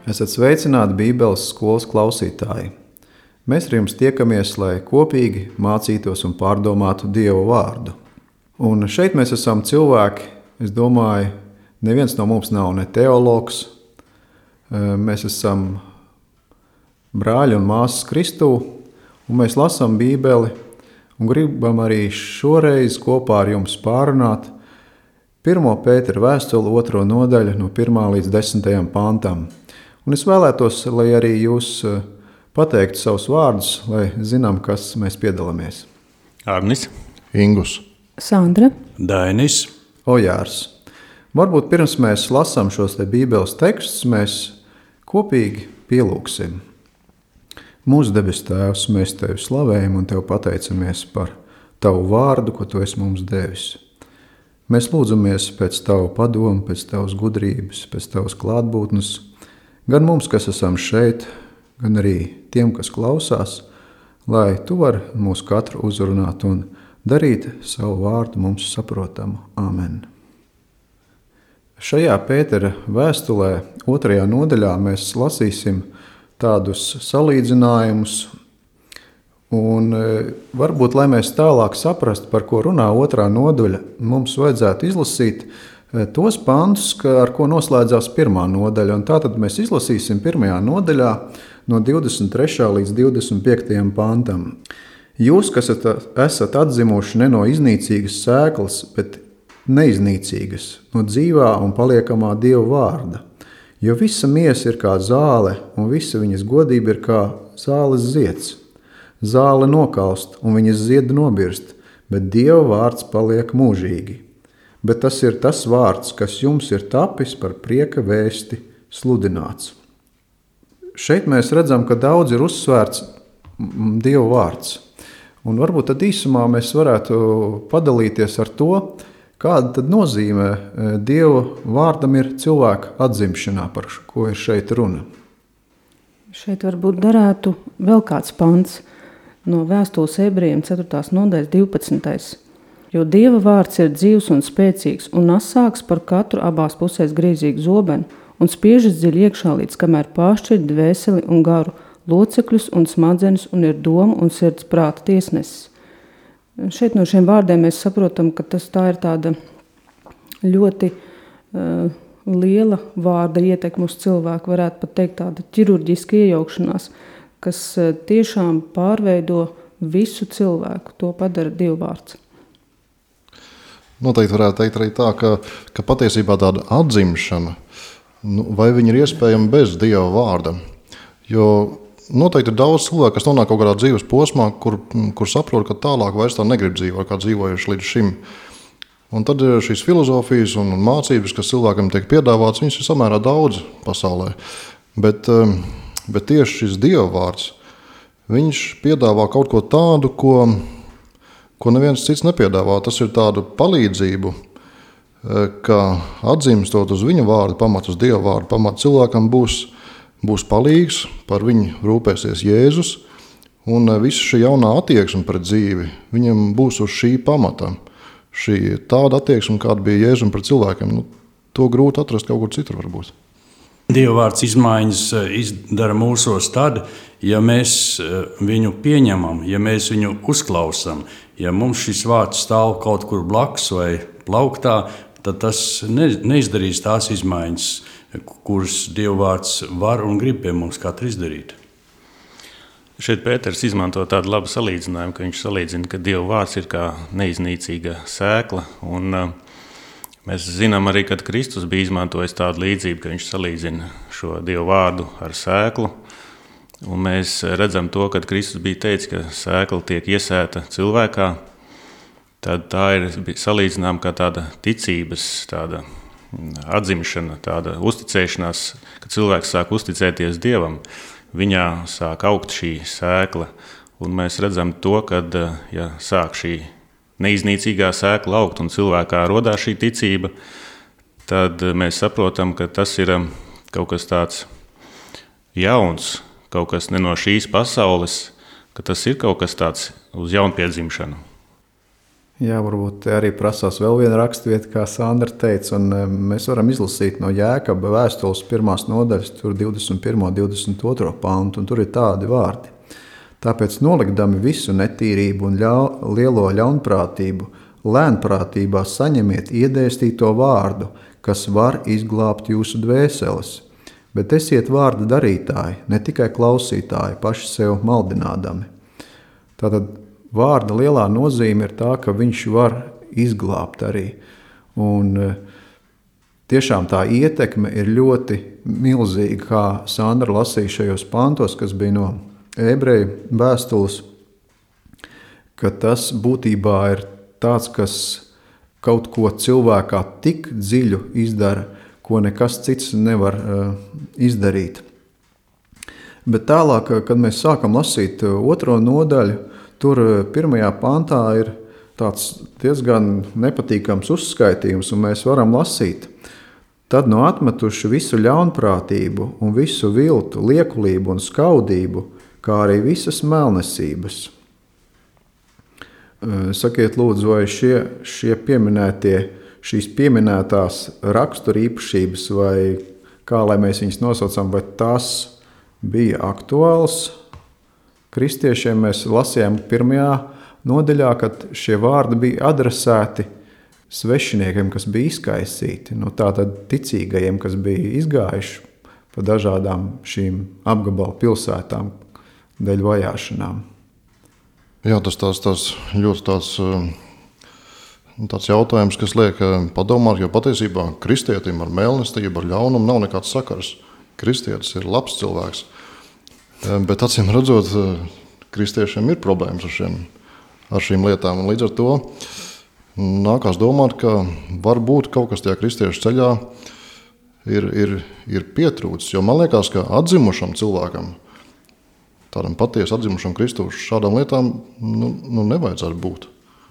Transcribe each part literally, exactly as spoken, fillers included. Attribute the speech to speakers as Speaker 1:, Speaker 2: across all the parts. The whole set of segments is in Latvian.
Speaker 1: Esat sveicināti Bībeles skolas klausītāji. Mēs ar jums tiekamies, lai kopīgi mācītos un pārdomātu Dieva vārdu. Un šeit mēs esam cilvēki, es domāju, neviens no mums nav ne teologs. Mēs esam brāļi un māsas Kristū, un mēs lasām Bībeli un gribam arī šoreiz kopā ar jums pārunāt pirmo Pētera vēstuli, otro nodaļu no pirmā līdz desmitajam pantam. Un es vēlētos, lai arī jūs pateiktu savus vārdus, lai zinām, kas mēs piedalāmies.
Speaker 2: Arnis,
Speaker 3: Ingus,
Speaker 4: Sandra,
Speaker 2: Dainis,
Speaker 1: Ojārs. Varbūt pirms mēs lasām šos te Bībeles tekstus, mēs kopīgi pielūgsim. Mūsu debes Tēvs, mēs Tevi slavējam un Tev pateicamies par Tavu vārdu, ko Tu esi mums devis. Mēs lūdzamies pēc Tavu padomu, pēc Tavas gudrības, pēc Tavas klātbūtnes, gan mums, kas esam šeit, gan arī tiem, kas klausās, lai Tu vari mūs katru uzrunāt un darīt savu vārdu mums saprotamu. Amen. Šajā Pētera vēstulē, otrajā nodaļā, mēs lasīsim tādus salīdzinājumus, un varbūt, lai mēs tālāk saprastu, par ko runā otrā nodaļa, mums vajadzētu izlasīt tos pantus, ar ko noslēdzās pirmā nodaļa. Un tātad mēs izlasīsim pirmajā nodaļā no divdesmit trešā līdz divdesmit piektajam pantam. Jūs, kas esat atzimuši ne no iznīcīgas sēklas, bet neiznīcīgas, no dzīvā un paliekamā Dieva vārda. Jo visa miesa ir kā zāle, un visa viņas godība ir kā zāles zieds. Zāle nokalst, un viņas ziedi nobirst, bet Dieva vārds paliek mūžīgi. Bet tas ir tas vārds, kas jums ir tapis par prieka vēsti sludināts. Šeit mēs redzam, ka daudz ir uzsvērts Dieva vārds. Un varbūt tad īsumā mēs varētu padalīties ar to, kāda tad nozīme Dieva vārdam ir cilvēka atzimšanā, par ko ir šeit runa.
Speaker 4: Šeit varbūt darētu vēl kāds pants no vēstules ebrejiem ceturtās nodaļas divpadsmitais. Jo Dieva vārds ir dzīvs un spēcīgs un asāks par katru abās pusēs griezīgu zobenu un spiežas dziļi iekšā līdz kamēr pāršķir dvēseli un garu, locekļus un smadzenes un ir doma un sirds prāta tiesnesis. Šeit no šiem vārdiem mēs saprotam, ka tas tā ir tāda ļoti uh, liela vārda ietekme uz cilvēku, varētu pat teikt tāda ķirurģiska iejaukšanās, kas uh, tiešām pārveido visu cilvēku, to padara Dieva vārds.
Speaker 3: Noteikti varētu teikt arī tā, ka, ka patiesībā tāda atzimšana, nu, vai viņa ir iespējama bez Dieva vārda. Jo noteikti ir daudz cilvēku, kas nonāk kaut kādā dzīves posmā, kur, kur saprot, ka tālāk vairs tā negrib dzīvot, kā dzīvojuši līdz šim. Un tad šīs filozofijas un mācības, kas cilvēkam tiek piedāvāts, viņas ir samērā daudz pasaulē. Bet, bet tieši šis Dieva vārds, viņš piedāvā kaut ko tādu, ko ko neviens cits nepiedāvā. Tas ir tādu palīdzību, ka atzimstot uz viņa vārdu pamatu, uz Dieva vārdu pamatu, cilvēkam būs, būs palīgs, par viņu rūpēsies Jēzus, un visa šī jaunā attieksme pret dzīvi, viņam būs uz šī pamata. Šī tāda attieksme, kāda bija Jēzum pret cilvēkiem, nu, to grūti atrast kaut kur citur varbūt.
Speaker 2: Dieva vārds izmaiņas izdara mūsos tad, ja mēs viņu pieņemam, ja mēs viņu uzklausām. Ja mums šis vārds stāv kaut kur blakus vai plauktā, tad tas ne, neizdarīs tās izmaiņas, kuras Dieva vārds var un grib pie mums katru izdarīt.
Speaker 5: Šeit Pēters izmanto tādu labu salīdzinājumu, ka viņš salīdzina, ka Dieva vārds ir kā neiznīcīga sēkla. Un, uh, mēs zinām arī, ka Kristus bija izmantojis tādu līdzību, ka viņš salīdzina šo Dieva vārdu ar sēklu. Un mēs redzam to, kad Kristus bija teicis, ka sēkla tiek iesēta cilvēkā, tad tā ir salīdzinām kā tāda ticības, tāda atzimšana, tāda uzticēšanās, ka cilvēks sāk uzticēties Dievam, viņā sāk augt šī sēkla. Un mēs redzam to, kad ja sāk šī neiznīcīgā sēkla augt un cilvēkā rodās šī ticība, tad mēs saprotam, ka tas ir kaut kas tāds jauns, kaut kas ne no šīs pasaules, ka tas ir kaut kas tāds uz jaunpiedzimšanu.
Speaker 1: Jā, varbūt arī prasās vēl viena rakstvieta, kā Sandra teica, un mēs varam izlasīt no Jēkaba vēstules pirmās nodaļas, tur divdesmit pirmo, divdesmit otro pantu, un tur ir tādi vārdi. Tāpēc nolikdami visu netīrību un ļau, lielo ļaunprātību, lēnprātībā saņemiet iedēstīto vārdu, kas var izglābt jūsu dvēseles. Bet esiet vārda darītāji, ne tikai klausītāji, paši sev maldinādami. Tātad vārda lielā nozīme ir tā, ka viņš var izglābt arī. Un tiešām tā ietekme ir ļoti milzīga, kā Sandra lasīja šajos pantos, kas bija no ebreju vēstules, ka tas būtībā ir tāds, kas kaut ko cilvēkā tik dziļu izdara, ko nekas cits nevar uh, izdarīt. Bet tālāk, kad mēs sākam lasīt otro nodaļu, tur pirmajā pantā ir tāds diezgan nepatīkams uzskaitījums, un mēs varam lasīt. Tad no atmetuši visu ļaunprātību un visu viltu, liekulību un skaudību, kā arī visas melnesības. Sakiet lūdzu, vai šie, šie pieminētie, šīs pieminētās raksturīpašības, vai kā lai mēs viņas nosaucam, vai tās bija aktuāls kristiešiem? Mēs lasījām pirmajā nodaļā, kad šie vārdi bija adresēti svešiniekiem, kas bija izkaisīti, no tātad ticīgajiem, kas bija izgājuši pa dažādām šīm apgabalu pilsētām dēļ vajāšanām.
Speaker 3: Jā, tas tās, tās ļoti tāds, tāds jautājums, kas liek padomāt, jo patiesībā kristietim ar mēlnestību, ar ļaunumu nav nekāds sakars. Kristietis ir labs cilvēks. Bet acīm redzot, kristiešiem ir problēmas ar, šiem, ar šīm lietām. Un līdz ar to nākās domāt, ka varbūt kaut kas tajā kristiešu ceļā ir, ir, ir pietrūcis. Jo man liekas, ka atzimušam cilvēkam, tādam patiesi atzimušam kristūšu, šādām lietām nu, nu nevajadzētu būt.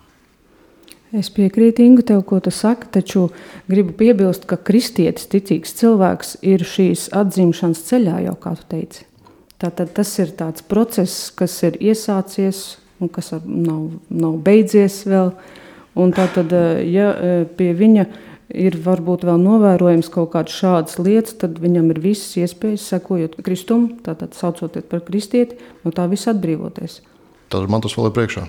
Speaker 4: Es piekrītu, Inga, tev, ko tu saki, taču gribu piebilst, ka kristietis, ticīgs cilvēks, ir šīs atzimšanas ceļā jau, kā tu teici. Tātad tas ir tāds process, kas ir iesācies un kas nav, nav beidzies vēl. Un tātad, ja pie viņa ir varbūt vēl novērojams kaut kādas šādas lietas, tad viņam ir visas iespējas, sekojot Kristumu, tātad saucoties par kristieti, no tā viss atbrīvoties.
Speaker 3: Tad man tas vēl ir priekšā.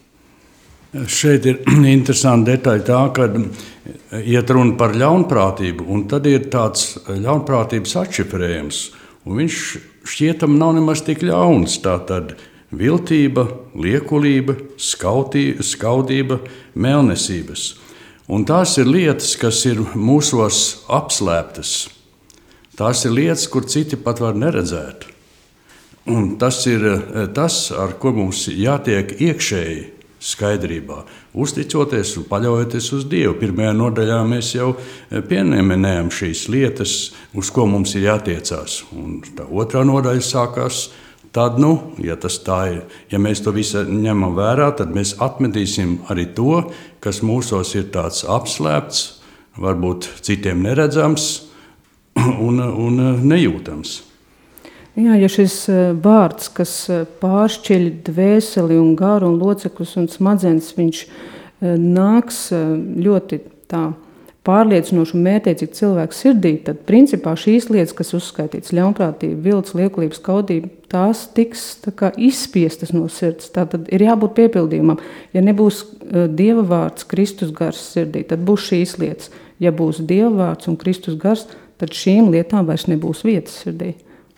Speaker 2: Šeit ir interesanti detaļa tā, ka iet runa par ļaunprātību, un tad ir tāds ļaunprātības atšifrējums, un viņš šķietam nav nemaz tik ļauns. Tātad viltība, liekulība, skautī, skaudība, melnesības. Un tās ir lietas, kas ir mūsos apslēptas. Tās ir lietas, kur citi pat var neredzēt. Un tas ir tas, ar ko mums jātiek iekšēji skaidrībā, uzticoties un paļaujoties uz Dievu. Pirmajā nodaļā mēs jau pieminējām šīs lietas, uz ko mums ir jātiecās. Un tā otrā nodaļa sākās, tad, nu, ja tas tā ir, ja mēs to visu ņemam vērā, tad mēs atmetīsim arī to, kas mūsos ir tāds apslēpts, varbūt citiem neredzams un, un nejūtams.
Speaker 4: Jā, ja šis vārds, kas pāršķeļ dvēseli un garu un locekļus un smadzenes, viņš nāks ļoti tā pārliecinoši un mērķiecīgi cilvēku sirdī, tad principā šīs lietas, kas uzskaitītas ļaunprātība, vilts, liekulība, skaudība, tās tiks tā kā izspiestas no sirds. Tātad ir jābūt piepildījumam. Ja nebūs Dieva vārds, Kristus gars sirdī, tad būs šīs lietas. Ja būs Dieva vārds un Kristus gars, tad šīm lietām vairs nebūs vietas sirdī.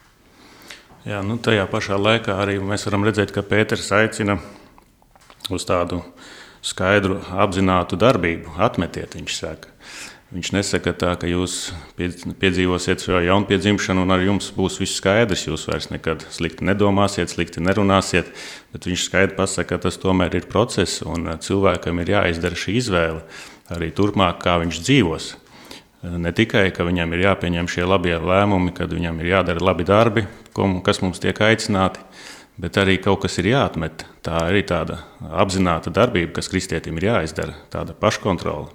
Speaker 5: Jā, nu tajā pašā laikā arī mēs varam redzēt, ka Pēters aicina uz tādu skaidru, apzinātu darbību. Atmetiet, viņš saka. Viņš nesaka tā, ka jūs piedzīvosiet šo jaunpiedzimšanu un ar jums būs viss skaidrs. Jūs vairs nekad slikti nedomāsiet, slikti nerunāsiet, bet viņš skaidri pasaka, ka tas tomēr ir process un cilvēkam ir jāizdara šī izvēle arī turpmāk, kā viņš dzīvos. Ne tikai, ka viņam ir jāpieņem šie labie lēmumi, kad viņam ir jādara labi darbi, kas mums tiek aicināti, bet arī kaut kas ir jāatmet. Tā arī tāda apzināta darbība, kas kristietim ir jāizdara, tāda paškontrola.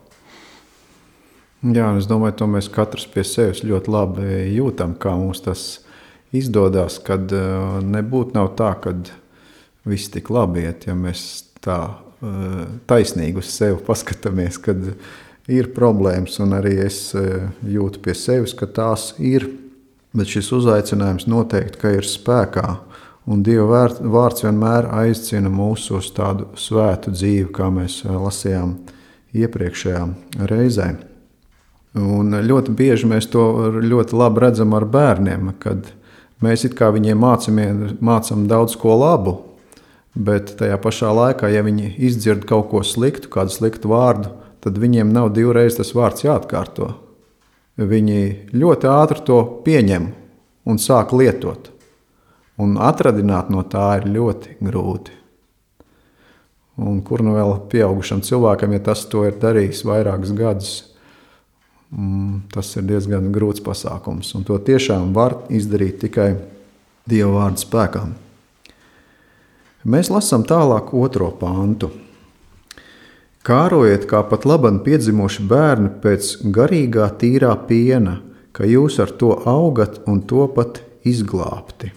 Speaker 1: Jā, es domāju, to mēs katrs pie sevis ļoti labi jūtam, kā mums tas izdodas, kad nebūtu nav tā, kad viss tik labi iet, ja mēs tā taisnīgi uz sevi paskatāmies, kad ir problēmas, un arī es jūtu pie sevis, ka tās ir, bet šis uzaicinājums noteikti, ka ir spēkā, un Dieva vārds vienmēr aicina mūs uz tādu svētu dzīvi, kā mēs lasījām iepriekšējā reizē. Un ļoti bieži mēs to ļoti labi redzam ar bērniem, kad mēs it kā viņiem mācām daudz ko labu, bet tajā pašā laikā, ja viņi izdzird kaut ko sliktu, kādu sliktu vārdu, tad viņiem nav divreiz tas vārds jāatkārto. Viņi ļoti ātri to pieņem un sāk lietot. Un atradināt no tā ir ļoti grūti. Un kur nu vēl pieaugušam cilvēkam, ja tas to ir darījis vairākus gadus, tas ir diezgan grūts pasākums, un to tiešām var izdarīt tikai Dieva vārda spēkā. Mēs lasām tālāk otro pantu. Kārojiet kā pat laban piedzimuši bērni pēc garīgā tīrā piena, ka jūs ar to augat un to pat izglābti.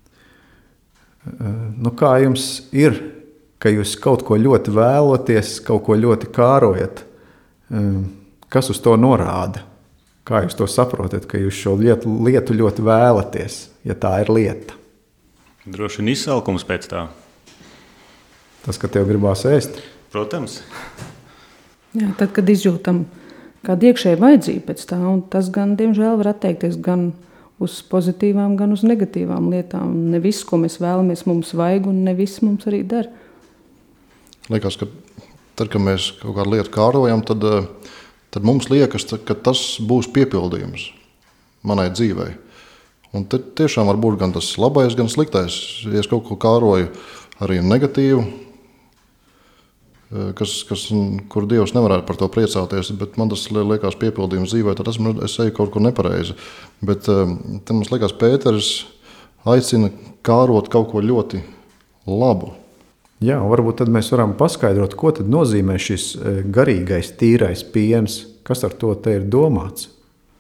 Speaker 1: Nu, kā jums ir, ka jūs kaut ko ļoti vēlaties, kaut ko ļoti kārojat? Kas uz to norāda? Kā jūs to saprotat, ka jūs šo lietu, lietu ļoti vēlaties, ja tā ir lieta?
Speaker 5: Droši vien izsalkums pēc tā.
Speaker 1: Tas, ka tev gribās ēst?
Speaker 5: Protams.
Speaker 4: Jā, tad, kad izjūtam kādu iekšēju vajadzību pēc tā, un tas gan, diemžēl, var atteikties gan uz pozitīvām, gan uz negatīvām lietām. Ne viss, ko mēs vēlamies, mums vajag, un ne viss mums arī der.
Speaker 3: Liekas, ka tad, kad mēs kaut kādu lietu kārojam, tad tad mums liekas, ka tas būs piepildījums manai dzīvei. Un te tiešām var būt gan tas labais, gan sliktais. Ja es kaut ko kāroju arī negatīvu, kas, kas, kur Dievs nevarētu par to priecāties, bet man tas liekas piepildījums dzīvē, tad esmu, es eju kaut kur nepareizi. Bet te mums liekas, Pēters aicina kārot kaut ko ļoti labu.
Speaker 1: Jā, varbūt tad mēs varam paskaidrot, ko tad nozīmē šis garīgais, tīrais piens, kas ar to te ir domāts.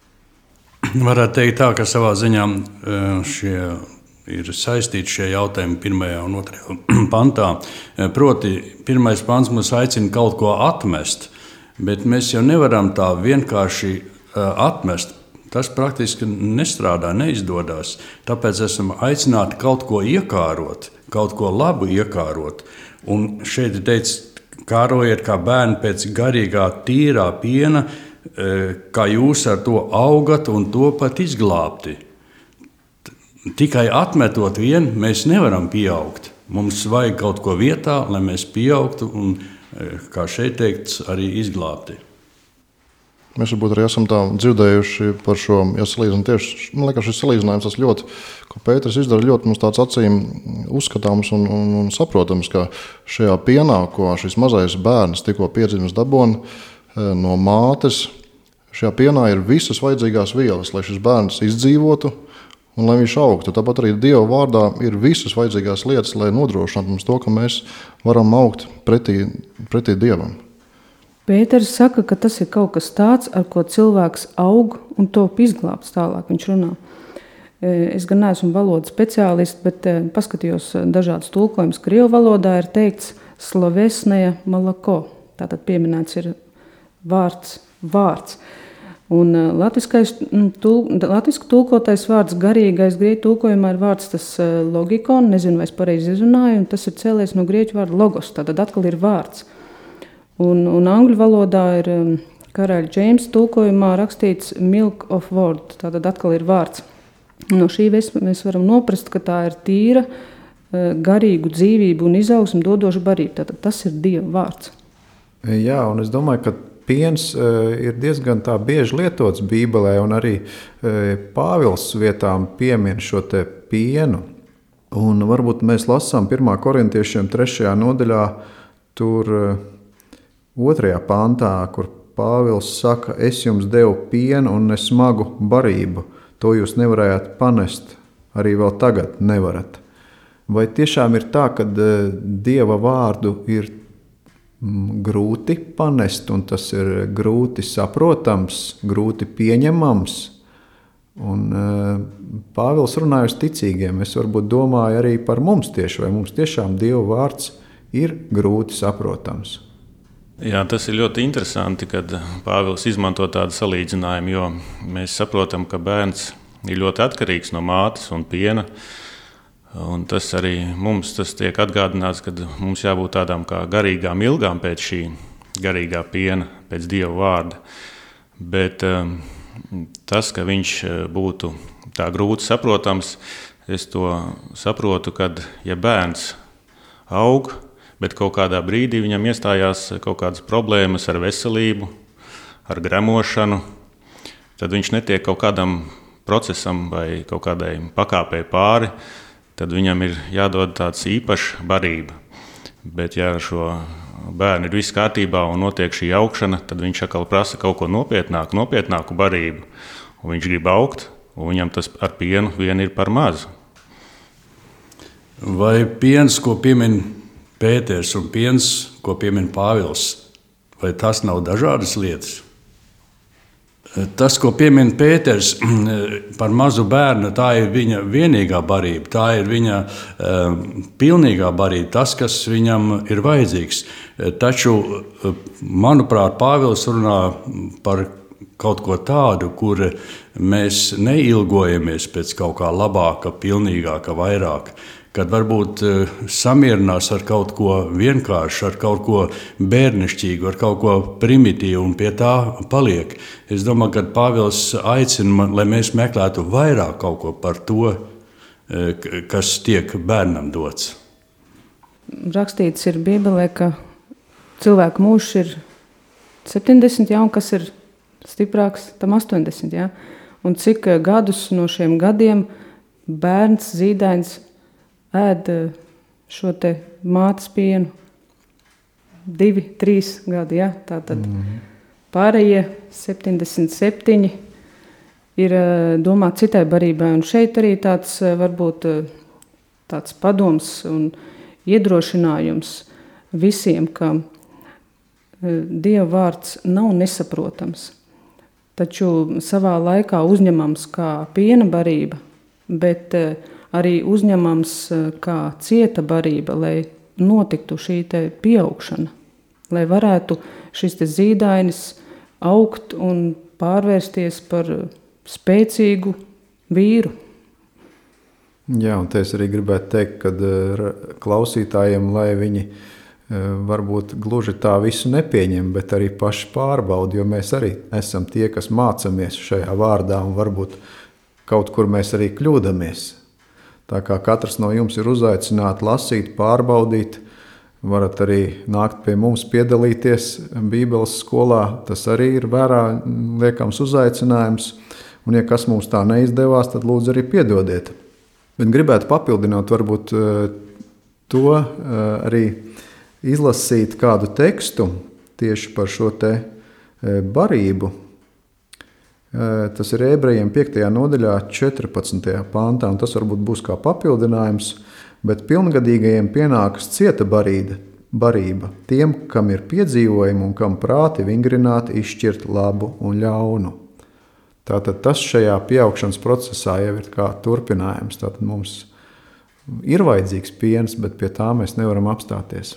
Speaker 2: Varētu teikt tā, ka savā ziņā šie ir saistīti šie jautājumi pirmajā un otrajā pantā. Proti, pirmais pants mums aicina kaut ko atmest, bet mēs jau nevaram tā vienkārši atmest. Tas praktiski nestrādā, neizdodas. Tāpēc esam aicināti kaut ko iekārot, kaut ko labu iekārot. Un šeit ir teikts, kārojiet kā bērni pēc garīgā, tīrā piena, kā jūs ar to augat un to pat izglābti. Tikai atmetot vienu, mēs nevaram pieaugt. Mums vajag kaut ko vietā, lai mēs pieaugtu un, kā šeit teikts, arī izglābti.
Speaker 3: Mēs varbūt arī esam tā dzirdējuši par šo, ja salīdzinām tieši, man liekas, šis salīdzinājums tas ļoti, ko Pēters izdara, ļoti mums tāds acīm uzskatāms un, un, un saprotams, ka šajā pienā, ko šis mazais bērns tikko piedzimis dabona no mātes, šajā pienā ir visas vajadzīgās vielas, lai šis bērns izdzīvotu un lai viņš augtu. Tāpat arī Dieva vārdā ir visas vajadzīgās lietas, lai nodrošinātu mums to, ka mēs varam augt pretī, pretī Dievam.
Speaker 4: Pēters saka, ka tas ir kaut kas tāds, ar ko cilvēks aug un top izglābts tālāk, viņš runā. Es gan neesmu valodas speciālists, bet paskatījos dažādas tulkojumus. Krievu valodā ir teikts slovesnēja malako, tātad pieminēts ir vārds, vārds. Un latvisku tulkotais vārds garīgais grieķu tulkojumā ir vārds tas logikon, nezinu, vai es pareizi izrunāju, un tas ir cēlies no grieķu vārda logos, tātad atkal ir vārds. Un, un angļu valodā ir karaļa Džeimsa tulkojumā rakstīts milk of word, tātad atkal ir vārds. No šī mēs varam noprast, ka tā ir tīra, garīgu dzīvību un izaugsmu dodoša barība. Tātad tas ir Dieva vārds.
Speaker 1: Jā, un es domāju, ka piens ir diezgan tā bieži lietots Bībelē, un arī Pāvils vietām piemin šo te pienu. Un varbūt mēs lasām pirmā korintiešiem trešajā nodaļā, tur otrajā pantā, kur Pāvils saka, es jums devu pienu un ne smagu barību, to jūs nevarējāt panest, arī vēl tagad nevarat. Vai tiešām ir tā, ka Dieva vārdu ir grūti panest, un tas ir grūti saprotams, grūti pieņemams? Un Pāvils runāja uz ticīgiem, es varbūt domāju arī par mums tieši, vai mums tiešām Dieva vārds ir grūti saprotams.
Speaker 5: Jā, tas ir ļoti interesanti, kad Pāvils izmanto tādu salīdzinājumu, jo mēs saprotam, ka bērns ir ļoti atkarīgs no mātes un piena. Un tas arī mums tas tiek atgādināts, ka mums jābūt tādām kā garīgām ilgām pēc šī garīgā piena, pēc Dieva vārda. Bet um, tas, ka viņš būtu tā grūti saprotams, es to saprotu, kad ja bērns aug, bet kaut kādā brīdī viņam iestājās kaut kādas problēmas ar veselību, ar gremošanu, tad viņš netiek kaut kādam procesam vai kaut kādai pakāpei pāri, tad viņam ir jādod tāds īpašs barība. Bet ja šo bērnu ir viss kārtībā un notiek šī augšana, tad viņš atkal prasa kaut ko nopietnāku, nopietnāku barību. Un viņš grib augt, un viņam tas ar pienu vien ir par mazu.
Speaker 2: Vai piens, ko piemin Pēters, un piens, ko piemin Pāvils, vai tas nav dažādas lietas? Tas, ko piemin Pēters par mazu bērnu, tā ir viņa vienīgā barība, tā ir viņa um, pilnīgā barība, tas, kas viņam ir vajadzīgs. Taču, manuprāt, Pāvils runā par kaut ko tādu, kur mēs neilgojamies pēc kaut kā labāka, pilnīgāka, vairāk. Kad varbūt samierinās ar kaut ko vienkāršu, ar kaut ko bērnišķīgu, ar kaut ko primitīvu un pie tā paliek. Es domāju, ka Pāvils aicina, lai mēs meklētu vairāk kaut ko par to, kas tiek bērnam dots.
Speaker 4: Rakstīts ir Bībelē, ka cilvēku mūžs ir septiņdesmit, ja, un kas ir stiprāks, tam astoņdesmit. Ja? Un cik gadus no šiem gadiem bērns, zīdainis, ēd šo te mātes pienu? Divi, trīs gadi, ja? Tātad mm-hmm. pārējie septiņdesmit septiņi ir domāti citai barībai. Un šeit arī tāds varbūt tāds padoms un iedrošinājums visiem, ka Dieva vārds nav nesaprotams, taču savā laikā uzņemams kā piena barība, bet arī uzņemams kā cieta barība, lai notiktu šī te pieaugšana, lai varētu šis te zīdainis augt un pārvērsties par spēcīgu vīru.
Speaker 1: Jā, un te es arī gribētu teikt, kad klausītājiem, lai viņi varbūt gluži tā visu nepieņem, bet arī paši pārbauda, jo mēs arī esam tie, kas mācamies šajā vārdā, un varbūt kaut kur mēs arī kļūdamies. Tā kā katrs no jums ir uzaicināti lasīt, pārbaudīt, varat arī nākt pie mums piedalīties Bībeles skolā, tas arī ir vērā liekams uzaicinājums, un ja kas mums tā neizdevās, tad lūdzu arī piedodiet. Bet gribētu papildināt varbūt to arī izlasīt kādu tekstu tieši par šo te barību. Tas ir Ebrejiem piektajā nodaļā, četrpadsmitajā pāntā, un tas varbūt būs kā papildinājums, bet pilngadīgajiem pienākas cieta barība, barība tiem, kam ir piedzīvojumi un kam prāti vingrināti izšķirt labu un ļaunu. Tātad tas šajā pieaugšanas procesā jau ir kā turpinājums. Tātad mums ir vajadzīgs piens, bet pie tā mēs nevaram apstāties.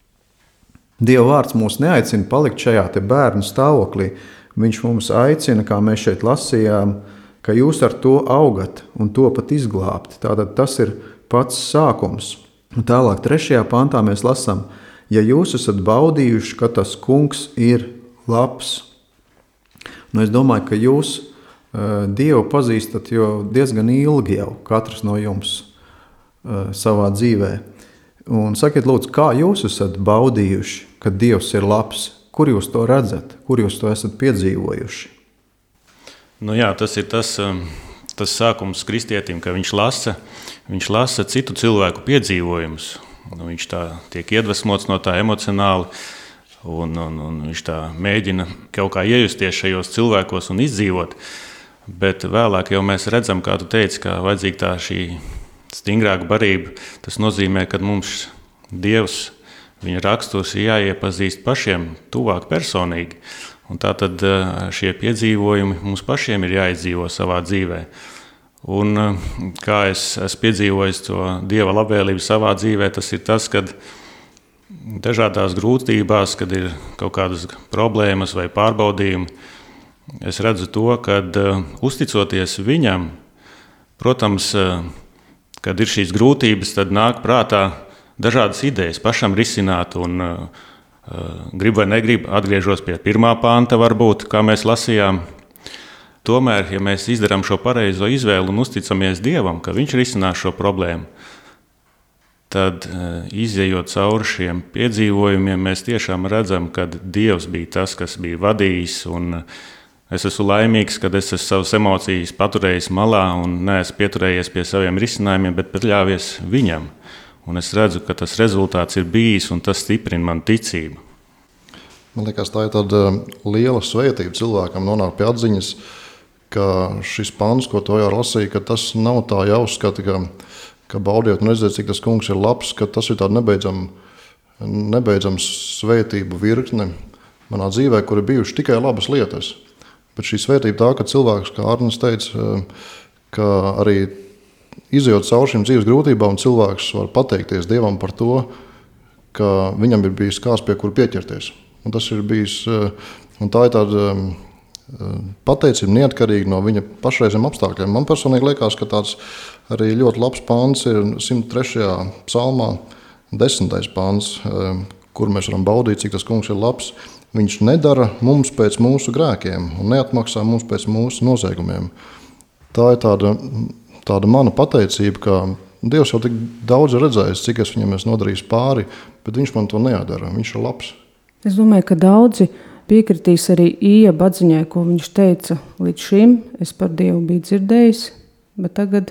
Speaker 1: Dieva vārds mūs neaicina palikt šajā te bērnu stāvoklī. Viņš mums aicina, kā mēs šeit lasījām, ka jūs ar to augat un to pat izglābt. Tātad tas ir pats sākums. Un tālāk trešajā pantā mēs lasām, ja jūs esat baudījuši, ka tas kungs ir labs. Nu, es domāju, ka jūs uh, Dievu pazīstat jau diezgan ilgi jau, katrs no jums uh, savā dzīvē. Un sakiet lūdzu, kā jūs esat baudījuši, ka Dievs ir labs? Kur jūs to redzat? Kur jūs to esat piedzīvojuši?
Speaker 5: Nu jā, tas ir tas, tas sākums kristietim, ka viņš lasa, viņš lasa citu cilvēku piedzīvojumus. Nu, viņš tā tiek iedvesmots no tā emocionāli, un, un, un viņš tā mēģina kaut kā iejusties šajos cilvēkos un izdzīvot. Bet vēlāk jau mēs redzam, kā tu teici, ka vajadzīga tā šī stingrāka barība. Tas nozīmē, ka mums Dievs, viņa raksturs ir jāiepazīst pašiem tuvāk personīgi. Un tātad šie piedzīvojumi mums pašiem ir jāizdzīvo savā dzīvē. Un kā es esmu piedzīvojis to Dieva labvēlību savā dzīvē, tas ir tas, kad dažādās grūtībās, kad ir kaut kādas problēmas vai pārbaudījumi, es redzu to, ka uh, uzticoties viņam, protams, uh, kad ir šīs grūtības, tad nāk prātā dažādas idejas pašam risināt un uh, grib vai negrib, atgriežos pie pirmā panta varbūt, kā mēs lasījām. Tomēr, ja mēs izdarām šo pareizo izvēli un uzticamies Dievam, ka viņš risinās šo problēmu, tad izejot cauri šiem piedzīvojumiem, mēs tiešām redzam, ka Dievs bija tas, kas bija vadījis, un es esmu laimīgs, kad es esmu savas emocijas paturējis malā un neesmu pieturējies pie saviem risinājumiem, bet paļāvies viņam. Un es redzu, ka tas rezultāts ir bijis, un tas stiprina manu ticību.
Speaker 3: Man liekas, tā ir tāda liela svētība cilvēkam nonākt pie atziņas, ka šis pants, ko to jau lasīja, ka tas nav tā jāuzskata, ka, ka baudiet un redzēt, cik tas kungs ir labs, ka tas ir tāda nebeidzama, nebeidzama svētību virkne manā dzīvē, kur ir bijuši tikai labas lietas. Bet šī svētība tā, ka cilvēks, kā Arnis teica, ka arī izejot cauri šīm dzīves grūtībām, cilvēks var pateikties Dievam par to, ka viņam ir bijis kāds, pie kura pieķerties. Un tas ir bijis, un tā ir tāda pateicība neatkarīgi no viņa pašreiziem apstākļiem. Man personīgi liekas, ka tāds arī ļoti labs pāns ir simt trešajā psalmā, desmitais pāns, kur mēs varam baudīt, cik tas kungs ir labs. Viņš nedara mums pēc mūsu grēkiem un neatmaksā mums pēc mūsu noziegumiem. Tā ir tāda, tāda mana pateicība, ka Dievs jau tik daudz ir redzējis, cik es viņam esmu nodarījis pāri, bet viņš man to nejādara. Viņš ir labs.
Speaker 4: Es domāju, ka daudzi piekritīs arī Ījaba atziņai, ko viņš teica līdz šim. Es par Dievu biju dzirdējis, bet tagad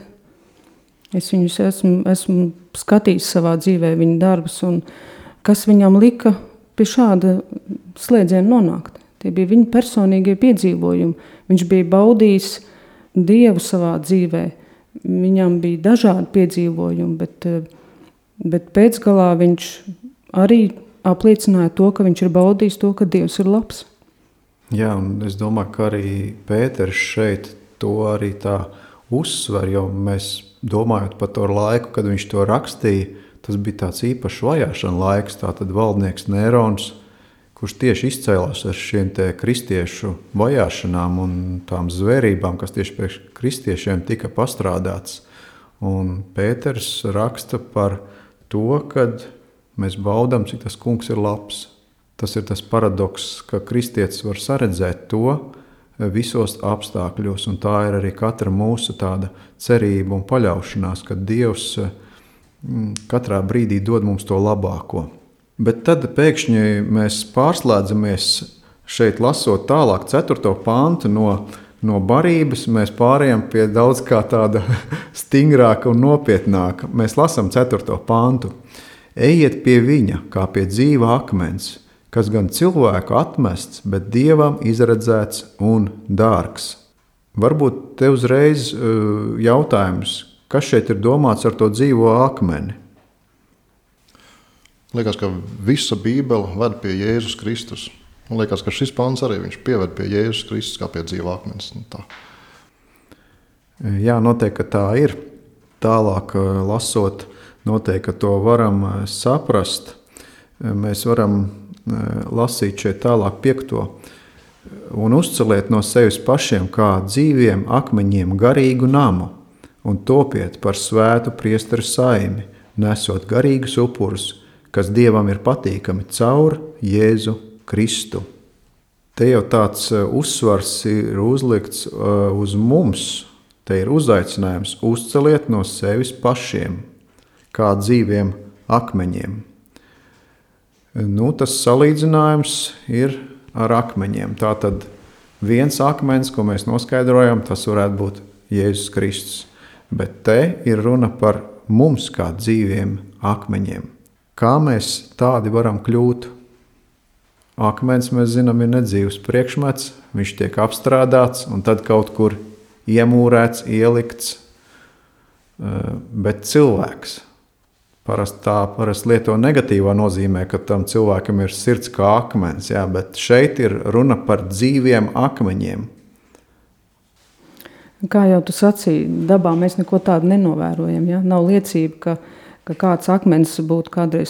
Speaker 4: es viņus esmu, esmu skatījis savā dzīvē viņa darbus, un kas viņam lika pie šāda slēdziena nonākt. Tie bija viņa personīgie piedzīvojumi. Viņš bija baudījis Dievu savā dzīvē. Viņam bija dažādi piedzīvojumi, bet, bet pēcgalā viņš arī apliecināja to, ka viņš ir baudījis to, ka Dievs ir labs.
Speaker 1: Jā, un es domāju, ka arī Pēters šeit to arī tā uzsver, jo mēs domājot par to laiku, kad viņš to rakstīja, tas bija tāds īpašs vajāšana laiks, tātad valdnieks Nērons, kurš tieši izcēlās ar šiem te kristiešu vajāšanām un tām zvērībām, kas tieši pie kristiešiem tika pastrādāts. Un Pēters raksta par to, kad mēs baudām, cik tas kungs ir labs. Tas ir tas paradoks, ka kristietis var saredzēt to visos apstākļos, un tā ir arī katra mūsu tāda cerība un paļaušanās, ka Dievs katrā brīdī dod mums to labāko. Bet tad pēkšņi mēs pārslēdzamies šeit lasot tālāk ceturto pantu no, no barības, mēs pārējām pie daudz kā tāda stingrāka un nopietnāka. Mēs lasām ceturto pantu. Ejiet pie viņa, kā pie dzīva akmens, kas gan cilvēku atmests, bet Dievam izredzēts un dārgs. Varbūt te uzreiz uh, jautājums, kas šeit ir domāts ar to dzīvo akmeni?
Speaker 3: Liekas, ka visa Bībele ved pie Jēzus Kristus. Man liekas, ka šis pants arī viņš pieved pie Jēzus Kristus kā pie dzīva akmens. Tā.
Speaker 1: Jā, noteikti, ka tā ir. Tālāk uh, lasot, noteikti, ka to varam saprast. Mēs varam lasīt šeit tālāk piekto. Un uzceliet no sevis pašiem kā dzīviem akmeņiem garīgu namu un topiet par svētu priesteru saimi, nesot garīgus upurus, kas Dievam ir patīkami caur Jēzu Kristu. Te jau tāds uzsvars ir uzlikts uz mums. Te ir uzaicinājums uzceliet no sevis pašiem kā dzīviem akmeņiem. Nu, tas salīdzinājums ir ar akmeņiem. Tātad viens akmens, ko mēs noskaidrojam, tas varētu būt Jēzus Kristus. Bet te ir runa par mums kā dzīviem akmeņiem. Kā mēs tādi varam kļūt? Akmens, mēs zinām, ir nedzīvs priekšmets, viņš tiek apstrādāts un tad kaut kur iemūrēts, ielikts, bet cilvēks. Parasti tā parasti lieto negatīvā nozīmē, ka tam cilvēkam ir sirds kā akmens, jā, bet šeit ir runa par dzīviem akmeņiem.
Speaker 4: Kā jau tu sacīji, dabā mēs neko tādu nenovērojam. Ja? Nav liecība, ka, ka kāds akmens būtu kādreiz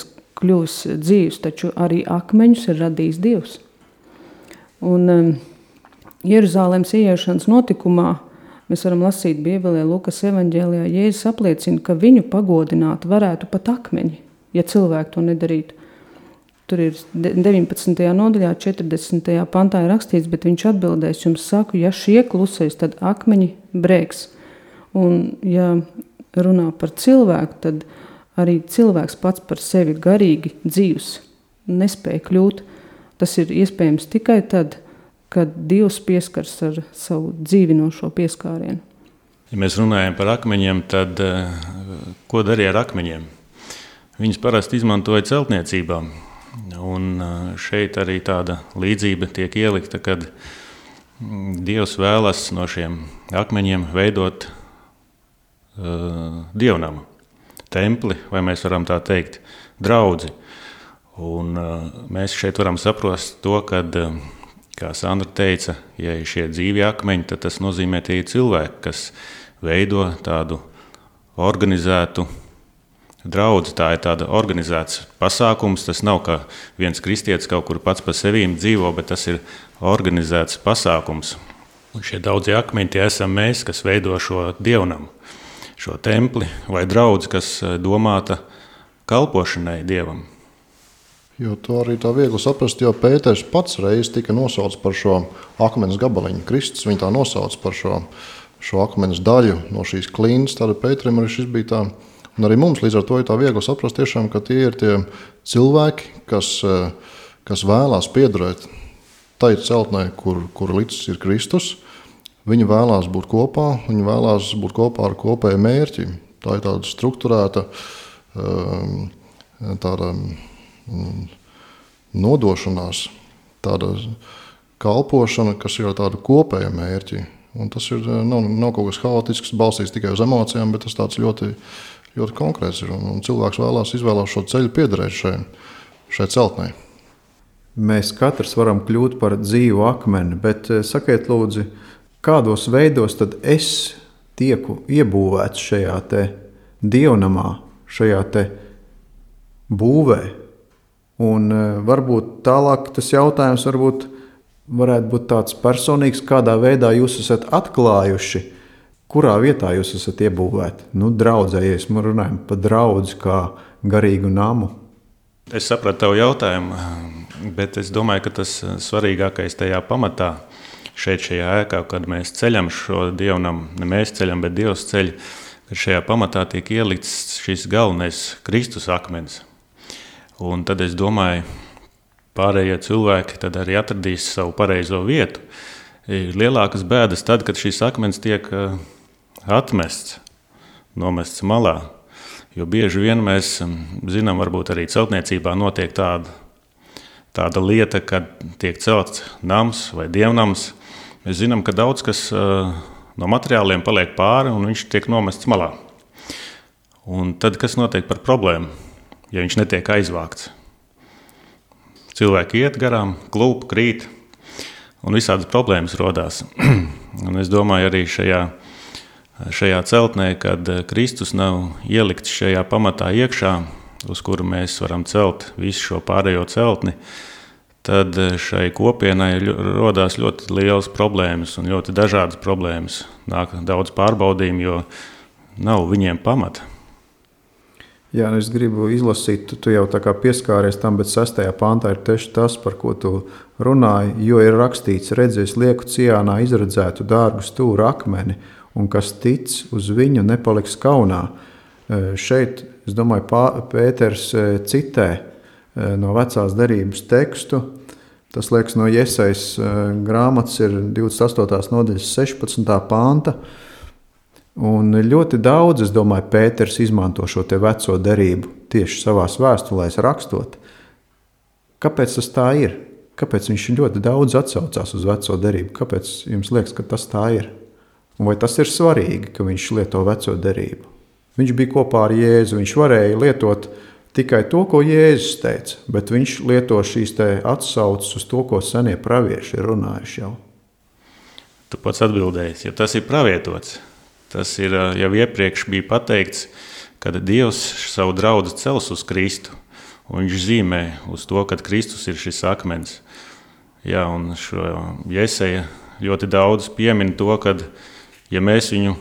Speaker 4: kļuvis dzīvs, taču arī akmeņus ir radījis Dievs. Un um, Jeruzālēmas ieiešanas notikumā mēs varam lasīt Bībelē, Lukas evaņģēlijā, Jēzus apliecina, ka viņu pagodināt varētu pat akmeņi, ja cilvēki to nedarītu. Tur ir deviņpadsmitajā nodaļā, četrdesmitajā pantā ir rakstīts, bet viņš atbildēs, jums saku, ja šie klusēs, tad akmeņi brēks. Un ja runā par cilvēku, tad arī cilvēks pats par sevi garīgi dzīvs nespēja kļūt. Tas ir iespējams tikai tad, kad Dievs pieskars ar savu dzīvinošo pieskārienu.
Speaker 5: Ja mēs runājam par akmeņiem, tad ko darīja ar akmeņiem? Viņus parasti izmantoja celtniecībā. Un šeit arī tāda līdzība tiek ielikta, kad Dievs vēlas no šiem akmeņiem veidot uh, dievnamu, templi, vai mēs varam tā teikt, draudzi. Un uh, mēs šeit varam saprast to, kad, uh, kā Sandra teica, ja ir šie dzīvi akmeņi, tad tas nozīmē tie cilvēki, kas veido tādu organizētu draudzi. Tā ir tāda organizēts pasākums, tas nav kā viens kristietis kaut kur pats par sevīm dzīvo, bet tas ir organizēts pasākums. Un šie daudzie akmeņi tie esam mēs, kas veido šo dievnamu, šo templi vai draudzi, kas domāta kalpošanai Dievam.
Speaker 3: Jo to arī tā viegli saprast, jo Pēters pats reiz tika nosauts par šo akmens gabaliņu. Kristus viņu tā nosauc par šo, šo akmens daļu no šīs klīnas, tāda Pēterim arī šis bija tā. Un arī mums līdz ar to ir tā viegli saprast tiešām, ka tie ir tie cilvēki, kas, kas vēlās piederēt tai celtnei, kur, kur līdz ir Kristus. Viņi vēlās būt kopā, viņi vēlās būt kopā ar kopēju mērķi. Tā ir tāda strukturēta tāda nodošanās, tāda kalpošana, kas ir ar tādu kopēju mērķi. Un tas ir, nav, nav kaut kas haotisks, balstīts tikai uz emocijām, bet tas tāds ļoti ļoti konkrēts ir, un, un cilvēks vēlās izvēlās šo ceļu piederēt šai, šai celtnei.
Speaker 1: Mēs katrs varam kļūt par dzīvu akmeni, bet sakiet lūdzu, kādos veidos tad es tieku iebūvēts šajā te dievnamā, šajā te būvē? Un varbūt tālāk tas jautājums varbūt varētu būt tāds personīgs, kādā veidā jūs esat atklājuši, kurā vietā jūs esat iebūvēti? Nu, draudzējies, mēs runājam par draudzi kā garīgu namu.
Speaker 5: Es sapratu tavu jautājumu, bet es domāju, ka tas svarīgākais tajā pamatā, šeit šajā ēkā, kad mēs ceļam šo dievnamu, ne mēs ceļam, bet Dievs ceļ, kad šajā pamatā tiek ielikts šis galvenais Kristus akmens. Un tad es domāju, pārējie cilvēki tad arī atradīs savu pareizo vietu. Ir lielākas bēdas tad, kad šis akmens tiek atmests, nomests malā. Jo bieži vien mēs zinām, varbūt arī celtniecībā notiek tāda, tāda lieta, kad tiek celts nams vai dievnams. Mēs zinām, ka daudz kas no materiāliem paliek pāri un viņš tiek nomests malā. Un tad kas notiek par problēmu, ja viņš netiek aizvākts? Cilvēki iet garām, klūp, krīt un visādas problēmas rodās. Un es domāju arī šajā Šajā celtnē, kad Kristus nav ielikts šajā pamatā iekšā, uz kuru mēs varam celt visu šo pārējo celtni, tad šai kopienai rodās ļoti lielas problēmas un ļoti dažādas problēmas. Nāk daudz pārbaudījumu, jo nav viņiem pamata.
Speaker 1: Jā, es gribu izlasīt, tu, tu jau tā kā pieskāries tam, bet sestajā pantā ir tieši tas, par ko tu runāji, jo ir rakstīts, redzies, lieku Ciānā izredzētu dārgu stūru akmeni, un kas tic uz viņu nepaliks kaunā. Šeit, es domāju, Pēters citē no vecās derības tekstu. Tas liekas no Jesajas grāmatas ir divdesmit astotās nodaļas sešpadsmitā panta. Un ļoti daudz, es domāju, Pēters izmanto šo te veco derību tieši savās vēstulēs rakstot. Kāpēc tas tā ir? Kāpēc viņš ļoti daudz atsaucās uz veco derību? Kāpēc jums liekas, ka tas tā ir? Un vai tas ir svarīgi, ka viņš lieto veco derību? Viņš bija kopā ar Jēzu, viņš varēja lietot tikai to, ko Jēzus teica, bet viņš lieto šīs te atsaucas uz to, ko senie pravieši ir runājuši jau.
Speaker 5: Tu pats atbildējies, jo tas ir pravietots. Tas ir jau iepriekš bija pateikts, kad Dievs savu draudzi cels uz Kristu. un viņš zīmē uz to, ka Kristus ir šis akmens. Jā, un šo Jeseja ļoti daudz piemin to, ka, ja mēs viņu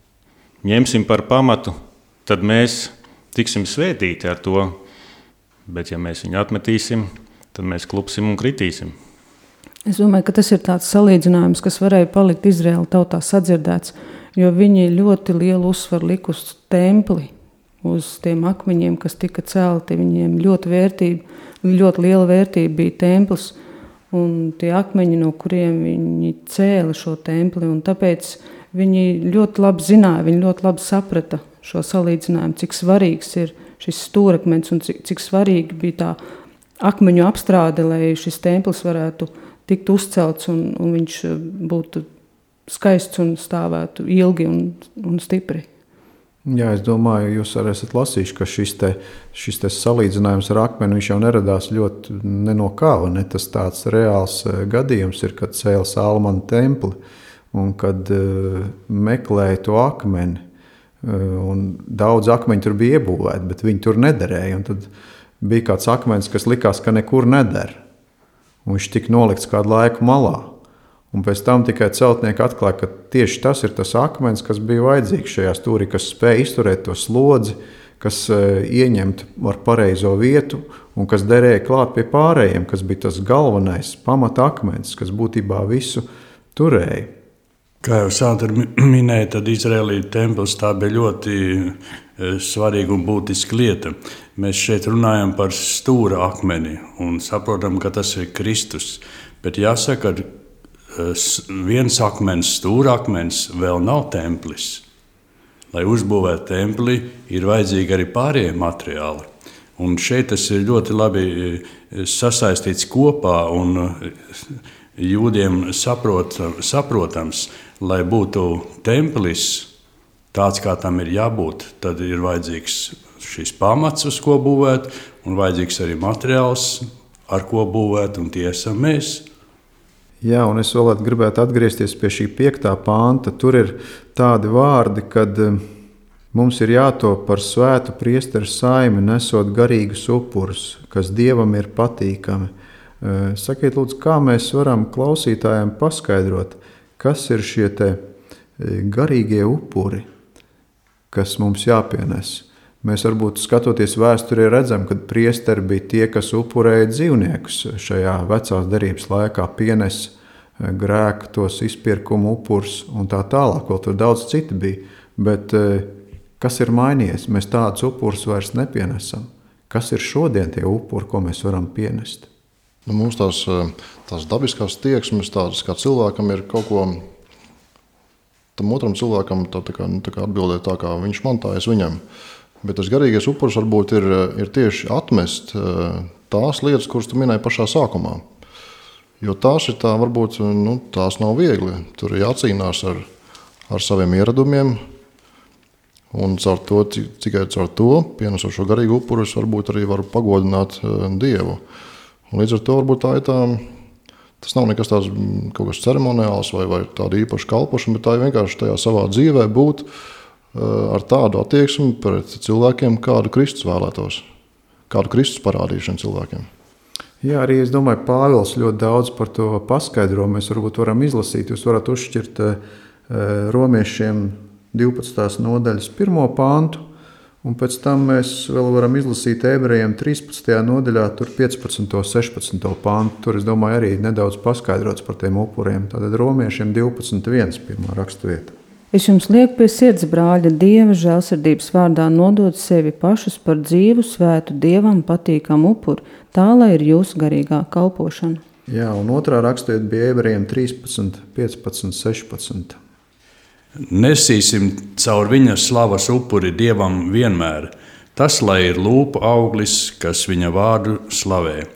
Speaker 5: ņemsim par pamatu, tad mēs tiksim svētīti ar to, bet ja mēs viņu atmetīsim, tad mēs klupsim un kritīsim.
Speaker 4: Es domāju, ka tas ir tāds salīdzinājums, kas varēja palikt Izraēla tautā sadzirdēts, jo viņi ļoti lielu uzsvaru lika uz templi, uz tiem akmeņiem, kas tika celti. Viņiem ļoti, vērtība, ļoti liela vērtība bija templis un tie akmeņi, no kuriem viņi cēla šo templi. Un tāpēc viņi ļoti labi zināja, viņi ļoti labi saprata šo salīdzinājumu, cik svarīgs ir šis stūrakmens un cik, cik svarīgi bija tā akmeņu apstrāde, lai šis templis varētu tikt uzcelts un, un viņš būtu skaists un stāvētu ilgi un, un stipri.
Speaker 1: Jā, es domāju, jūs arī esat lasījuši, ka šis, te, šis te salīdzinājums ar akmeni viņš jau neradās ļoti ne no kāva. Ne? Tas tāds reāls gadījums ir, kad cēla Salmana templi un kad uh, meklēja to akmeni. Uh, un daudz akmeņu tur bija iebūvēti, bet viņi tur nederēja. Un tad bija kāds akmens, kas likās, ka nekur neder. Un viņš tika nolikts kādu laiku malā. Un pēc tam tikai celtnieki atklāja, ka tieši tas ir tas akmens, kas bija vajadzīgs šajā stūrī, kas spēja izturēt to slodzi, kas uh, ieņemt ar pareizo vietu un kas derēja klāt pie pārējiem, kas bija tas galvenais pamata akmens, kas būtībā visu turēja.
Speaker 2: Kā jau Sandra minēja, tad Izraēlī templis tā bija ļoti svarīga un būtiska lieta. Mēs šeit runājam par stūra akmeni un saprotam, ka tas ir Kristus. Bet jāsaka, ka viens akmens, stūra akmens vēl nav templis. Lai uzbūvētu templi, ir vajadzīgi arī pārējie materiāli. Un šeit tas ir ļoti labi sasaistīts kopā un jūdiem saprot, saprotams, lai būtu templis tāds, kā tam ir jābūt, tad ir vajadzīgs šis pamats, uz ko būvēt, un vajadzīgs arī materiāls, ar ko būvēt, un tie esam mēs.
Speaker 1: Jā, un es vēl gribētu atgriezties pie šī piektā panta. Tur ir tādi vārdi, kad mums ir jātop par svētu priesteru saimi, nesot garīgus upurus, kas Dievam ir patīkami. Sakiet, lūdzu, kā mēs varam klausītājiem paskaidrot, kas ir šie te garīgie upuri, kas mums jāpienes. Mēs varbūt skatoties vēsturē redzam, ka priesteri bija tie, kas upurēja dzīvniekus šajā vecās derības laikā, pienes grēku, tos izpirkumu upurs un tā tālāk, vēl tur daudz citi bija. Bet kas ir mainījies? Mēs tādus upurus vairs nepienesam. Kas ir šodien tie upuri, ko mēs varam pienest?
Speaker 3: Nu, mums tās, tās dabiskās tieksmes, tādas kā cilvēkam ir kaut ko, tam otram cilvēkam tā, tā kā, tā kā atbildēt tā, kā viņš man, tā es viņam. Bet tas garīgais upurs varbūt ir, ir tieši atmest tās lietas, kuras tu minēji pašā sākumā. Jo tās ir tā, varbūt, nu, tās nav viegli. Tur ir jācīnās ar, ar saviem ieradumiem, un caur to, tikai caur to, pienesot šo garīgu upuru, es varbūt arī varu pagodināt Dievu. Un līdz ar to varbūt tā ir tā, tas nav nekas tāds kaut kas ceremoniāls vai, vai tāda īpaša kalpošana, bet tā ir vienkārši tajā savā dzīvē būt ar tādu attieksmi pret cilvēkiem, kādu Kristus vēlētos, kādu Kristus parādīja šiem cilvēkiem.
Speaker 1: Jā, arī es domāju, Pāvils ļoti daudz par to paskaidro. Mēs varbūt varam izlasīt, jūs varat uzšķirt romiešiem divpadsmitās nodaļas pirmo pāntu, un pēc tam mēs vēl varam izlasīt ebrejiem trīspadsmitajā nodaļā, tur piecpadsmito, sešpadsmito pāntu. Tur, es domāju, arī nedaudz paskaidrots par tiem upuriem. Tātad romiešiem divpadsmit viens pirmā raksturvieta.
Speaker 4: Es jums lieku pie sirds, brāļa, Dieva žēlsirdības vārdā nodot sevi pašus par dzīvu, svētu, Dievam patīkamu upuri, tā, lai ir jūsu garīgā kalpošana.
Speaker 1: Jā, un otrā raksturvieta bija ebrejiem trīspadsmit, piecpadsmit, sešpadsmit.
Speaker 2: Nesīsim caur viņa slavas upuri Dievam vienmēr. Tas, lai ir lūpu auglis, kas viņa vārdu slavē.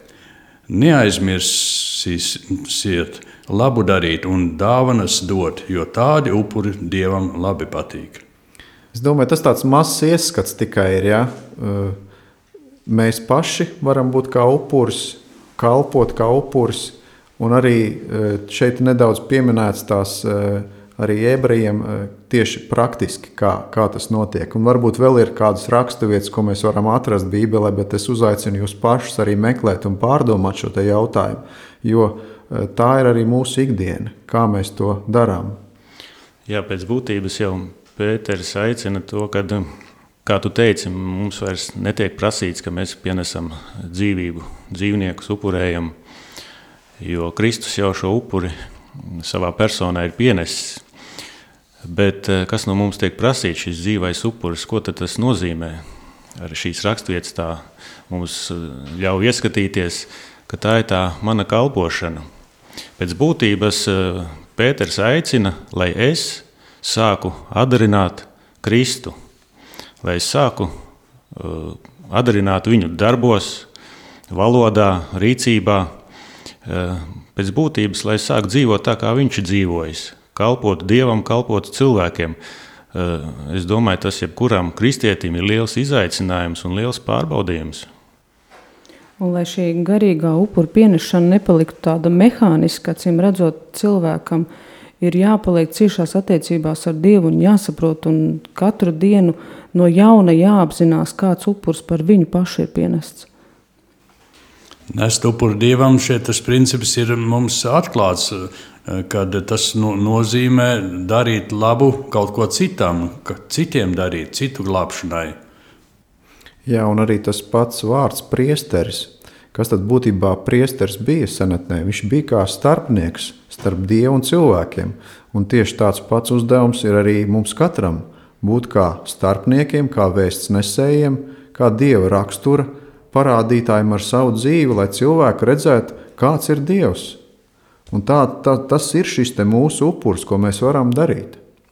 Speaker 2: Neaizmirsīsiet labu darīt un dāvanas dot, jo tādi upuri Dievam labi patīk.
Speaker 1: Es domāju, tas tāds mazs ieskats tikai ir, ja? Mēs paši varam būt kā upuris, kalpot kā upuris, un arī šeit nedaudz pieminēts tās arī ebrejiem tieši praktiski, kā, kā tas notiek. Un varbūt vēl ir kādas raksturvietas, ko mēs varam atrast Bībelē, bet es uzaicinu jūs pašus arī meklēt un pārdomāt šo te jautājumu, jo tā ir arī mūsu ikdiena, kā mēs to darām.
Speaker 5: Jā, pēc būtības jau Pēteris aicina to, kad, kā tu teici, mums vairs netiek prasīts, ka mēs pienesam dzīvību, dzīvniekus upurējam, jo Kristus jau šo upuri savā personā ir pienesis. Bet kas no mums tiek prasīts, šis dzīvais upuris, ko tad tas nozīmē? Arī šīs raksturvietas tā mums ļauj ieskatīties, ka tā ir tā mana kalpošana. Pēc būtības Pēters aicina, lai es sāku atdarināt Kristu, lai es sāku uh, atdarināt viņu darbos, valodā, rīcībā, uh, pēc būtības, lai es sāku dzīvot tā, kā viņš ir dzīvojis, kalpot Dievam, kalpot cilvēkiem. Uh, es domāju, tas jebkuram kristietim ir liels izaicinājums un liels pārbaudījums.
Speaker 4: Un lai šī garīgā upura pienešana nepaliktu tāda mehāniska, acīm redzot cilvēkam, ir jāpaliek ciešās attiecībās ar Dievu un jāsaprot, un katru dienu no jauna jāapzinās, kāds upurs par viņu pašu ir pienests.
Speaker 2: Nest upuru Dievam, šeit tas princips ir mums atklāts, kad tas nozīmē darīt labu kaut ko citam, citiem darīt, citu glābšanai.
Speaker 1: Jā, un arī tas pats vārds priesteris. Kas tad būtībā priesteris bija senatnē? Viņš bija kā starpnieks starp Dievu un cilvēkiem. Un tieši tāds pats uzdevums ir arī mums katram. Būt kā starpniekiem, kā vēsts nesējiem, kā Dieva rakstura parādītājiem ar savu dzīvi, lai cilvēki redzētu, kāds ir Dievs. Un tā, tā, tas ir šis te mūsu upurs, ko mēs varam darīt.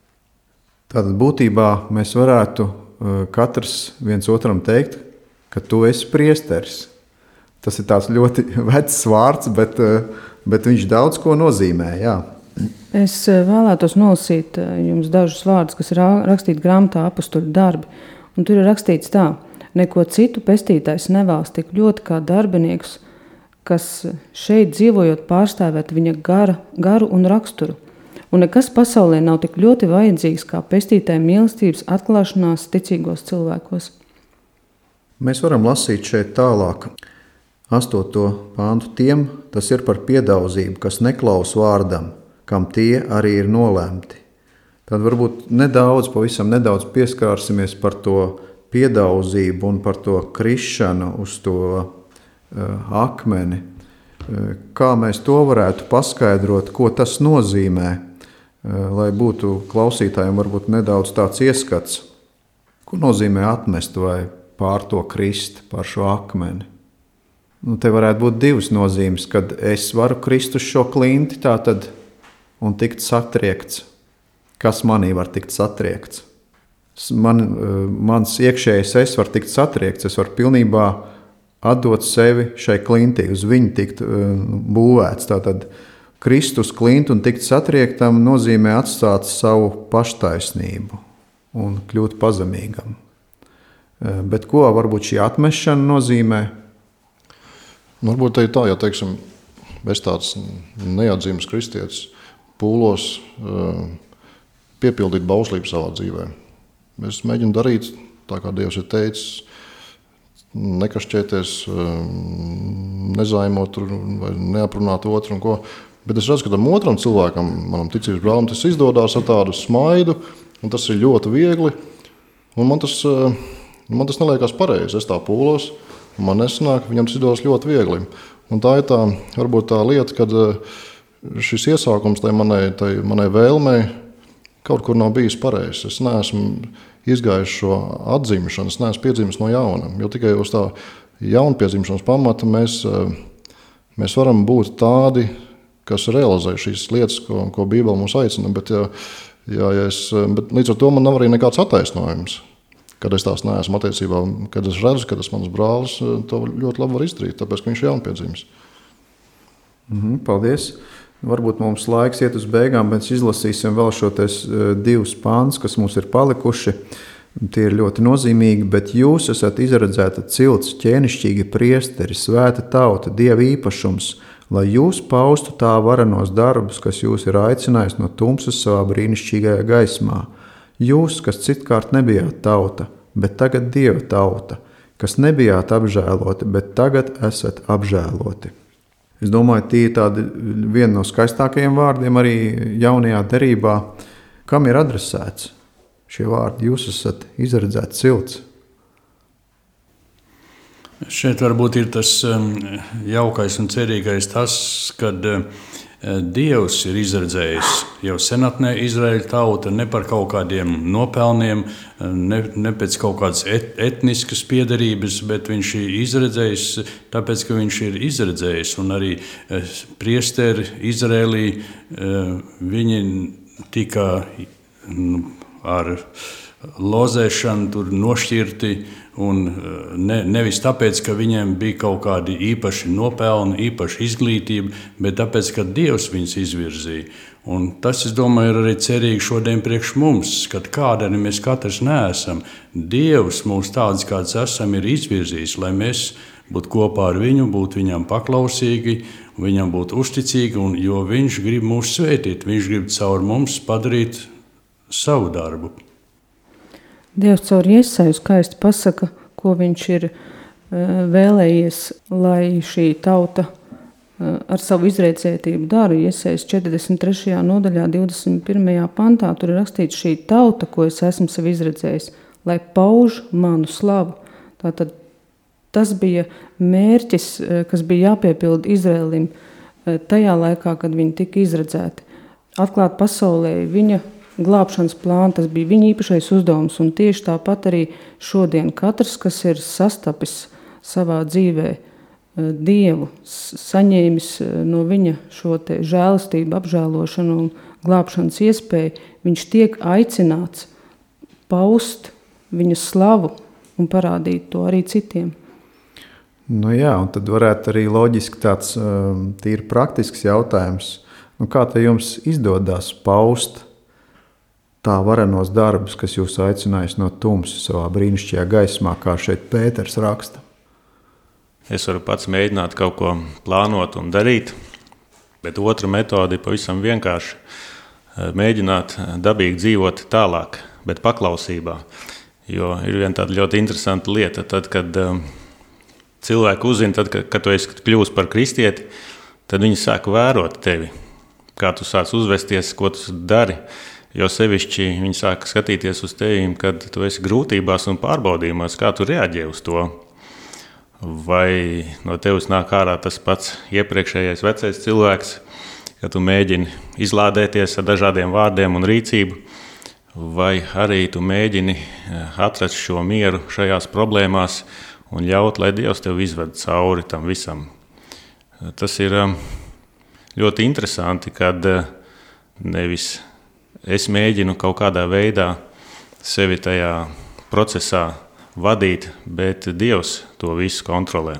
Speaker 1: Tātad būtībā mēs varētu katrs viens otram teikt, ka tu esi priesteris. Tas ir tāds ļoti vecs vārds, bet, bet viņš daudz ko nozīmē. Jā.
Speaker 4: Es vēlētos nolasīt jums dažus vārdus, kas ir rakstīti grāmatā Apostoļu darbi. Un tur ir rakstīts tā: neko citu pestītājs nevēlas tik ļoti kā darbinieks, kas šeit dzīvojot pārstāvēt viņa gara, garu un raksturu. Un nekas pasaulē nav tik ļoti vajadzīgs kā pestītāja mīlestības atklāšanās ticīgos cilvēkos.
Speaker 1: Mēs varam lasīt šeit tālāk. Astoto pāntu: tiem tas ir par piedauzību, kas neklaus vārdam, kam tie arī ir nolēmti. Tad varbūt nedaudz, pavisam nedaudz pieskārsimies par to piedauzību un par to krišanu uz to uh, akmeni. Uh, kā mēs to varētu paskaidrot, ko tas nozīmē, uh, lai būtu klausītājiem varbūt nedaudz tāds ieskats, ko nozīmē atmest vai pār to krist, pār šo akmeni. Nu, te varētu būt divas nozīmes, kad es varu krist uz šo klinti tātad un tikt satriekts. Kas manī var tikt satriekts? Man, mans iekšējais es var tikt satriekts, es varu pilnībā atdot sevi šai klintī, uz viņu tikt būvēts. Tātad krist uz klintu un tikt satriektam nozīmē atstāt savu paštaisnību un kļūt pazemīgam. Bet ko varbūt šī atmešana nozīmē?
Speaker 3: Varbūt te ir tā, ja teiksim, es tāds neatzīmes kristietis pūlos piepildīt bauslību savā dzīvē. Es mēģinu darīt tā, kā Dievs ir teicis, nekašķēties, nezaimot vai neaprunāt otru un ko. Bet es redzu, ka tam otram cilvēkam, manam ticības brālim, tas izdodās ar tādu smaidu, un tas ir ļoti viegli, un man tas, man tas neliekas pareizi. Es tā pūlos, man nesanāk, viņam tas izdodas ļoti viegli. Un tā ir tā, varbūt tā lieta, kad šis iesākums tai manai, tai manai vēlmei kaut kur nav bijis pareizs. Es neesmu izgājis šo atzimšanu, es neesmu piedzimis no jauna. Jo tikai uz tā jaunpiedzimšanas pamata mēs, mēs varam būt tādi, kas realizē šīs lietas, ko, ko Bībele mums aicina. Bet, ja, ja, ja es, bet līdz ar to man nav arī nekāds attaisnojums. Kad es tās neesmu attiecībā, kad es redzu, ka tas mans brālis to ļoti labi var izdarīt, tāpēc, ka viņš ir jaunpiedzimis.
Speaker 1: Mhm, paldies. Varbūt mums laiks iet uz beigām, bet izlasīsim vēl šo tes divus pāns, kas mums ir palikuši. Tie ir ļoti nozīmīgi, bet jūs esat izredzēta cilts, ķēnišķīgi priesteri, svēta tauta, Dieva īpašums, lai jūs paustu tā varenos darbus, kas jūs ir aicinājis no tumsas savā brīnišķīgajā gaismā. Jūs, kas citkārt nebijāt tauta, bet tagad Dieva tauta, kas nebijāt apžēloti, bet tagad esat apžēloti. Es domāju, tie ir tādi viena no skaistākajiem vārdiem arī jaunajā derībā, kam ir adresēts šie vārdi. Jūs esat izredzēts cilts.
Speaker 2: Šeit varbūt ir tas jaukais un cerīgais tas, kad Dievs ir izredzējis jau senatnē Izraēļa tauta ne par kaut kādiem nopelniem, ne, ne pēc kaut kādas et, etniskas piederības, bet viņš ir izredzējis, tāpēc, ka viņš ir izredzējis. Un arī priesteri Izraēlī, viņi tika nu, ar lozēšanu tur nošķirti, un ne, nevis tāpēc, ka viņiem bija kaut kādi īpaši nopelni, īpaši izglītība, bet tāpēc, ka Dievs viņus izvirzīja. Un tas, es domāju, ir arī cerīgi šodien priekš mums, kad kāda arī mēs katrs neesam. Dievs mūs tāds, kāds esam, ir izvirzījis, lai mēs būtu kopā ar viņu, būtu viņam paklausīgi, viņam būtu uzticīgi, un, jo viņš grib mūs svētīt, viņš grib caur mums padarīt savu darbu.
Speaker 4: Dievs caur Jesaju skaisti pasaka, ko viņš ir vēlējies, lai šī tauta ar savu izredzētību dara. Jesajas četrdesmit trešajā nodaļā, divdesmit pirmajā pantā, tur ir rakstīts šī tauta, ko es esmu sev izredzējis, lai pauž manu slavu. Tātad tas bija mērķis, kas bija jāpiepilda Izraēlim tajā laikā, kad viņi tika izredzēti. Atklāt pasaulē viņa glābšanas plānu, tas bija viņa īpašais uzdevums, un tieši tāpat arī šodien katrs, kas ir sastapis savā dzīvē Dievu, saņēmis no viņa šo te žēlastību, apžēlošanu un glābšanas iespēju, viņš tiek aicināts paust viņa slavu un parādīt to arī citiem.
Speaker 1: Nu jā, un tad varētu arī loģiski tāds tīri praktisks jautājums. Nu kā te jums izdodas paust tā varenos darbus, kas jūs aicinājis no tumsas savā brīnišķīgajā gaismā, kā šeit Pēters raksta?
Speaker 5: Es varu pats mēģināt kaut ko plānot un darīt, bet otra metode ir pavisam vienkārši mēģināt dabīgi dzīvot tālāk, bet paklausībā. Jo ir viena tāda ļoti interesanta lieta, tad, kad cilvēki uzzina, tad, kad, kad tu esi kļūst par kristieti, tad viņi sāk vērot tevi, kā tu sāc uzvesties, ko tu dari. Jo sevišķi viņi sāk skatīties uz tevīm, kad tu esi grūtībās un pārbaudījumās, kā tu reaģē uz to. Vai no tevis nāk ārā tas pats iepriekšējais vecais cilvēks, ka tu mēģini izlādēties ar dažādiem vārdiem un rīcību, vai arī tu mēģini atrast šo mieru šajās problēmās un ļaut, lai Dievs tev izved cauri tam visam. Tas ir ļoti interesanti, kad nevis es mēģinu kaut kādā veidā sevi tajā procesā vadīt, bet Dievs to visu kontrolē.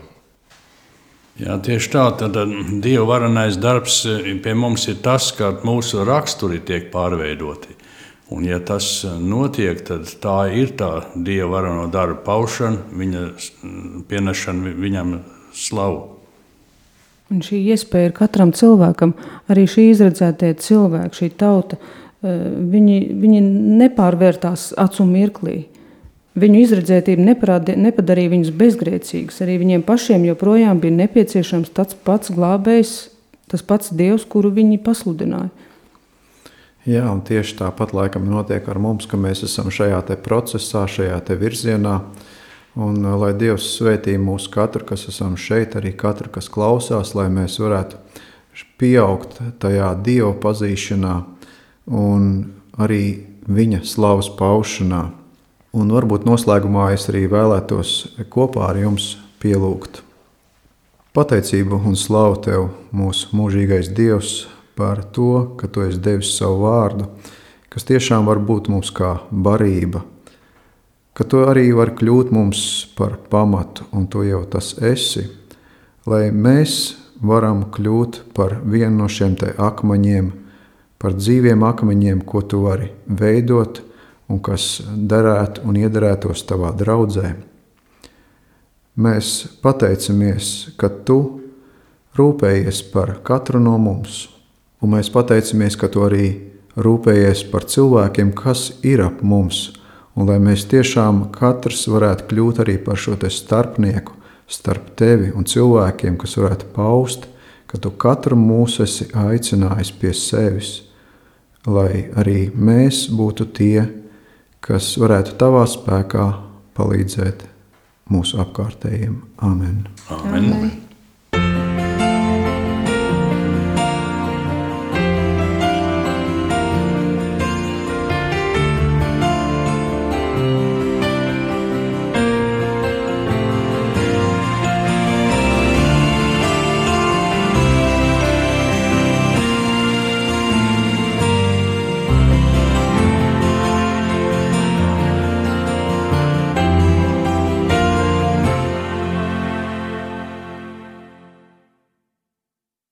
Speaker 2: Jā, tieši tā. Tad Dieva varenais darbs pie mums ir tas, ka mūsu raksturi tiek pārveidoti. Un ja tas notiek, tad tā ir tā Dieva vareno darba paušana, viņa pienešana viņam slavu.
Speaker 4: Un šī iespēja ir katram cilvēkam, arī šī izredzētie cilvēki, šī tauta, Viņi, viņi nepārvērtās acu mirklī. Viņu izredzētība nepadarīja viņus bezgrēcīgus. Arī viņiem pašiem joprojām bija nepieciešams tāds pats glābējs, tas pats Dievs, kuru viņi pasludināja.
Speaker 1: Jā, un tieši tāpat laikam notiek ar mums, ka mēs esam šajā te procesā, šajā te virzienā. Un lai Dievs svētī mūs katru, kas esam šeit, arī katru, kas klausās, lai mēs varētu pieaugt tajā Dieva pazīšanā, un arī viņa slavas paušanā. Un varbūt noslēgumā es arī vēlētos kopā ar jums pielūgt pateicību un slavu tev, mūsu mūžīgais Dievs, par to, ka tu esi devis savu vārdu, kas tiešām var būt mums kā barība, ka tu arī var kļūt mums par pamatu, un tu jau tas esi, lai mēs varam kļūt par vienu no šiem te akmeņiem, par dzīviem akmeņiem, ko tu vari veidot un kas derētu un iederētos tavā draudzē. Mēs pateicamies, ka tu rūpējies par katru no mums. Un mēs pateicamies, ka tu arī rūpējies par cilvēkiem, kas ir ap mums, un lai mēs tiešām katrs varētu kļūt arī par šo te starpnieku starp tevi un cilvēkiem, kas varētu paust, ka tu katru mūs esi aicinājis pie sevis, lai arī mēs būtu tie, kas varētu tavā spēkā palīdzēt mūsu apkārtējiem. Amen.
Speaker 2: Amen. Amen.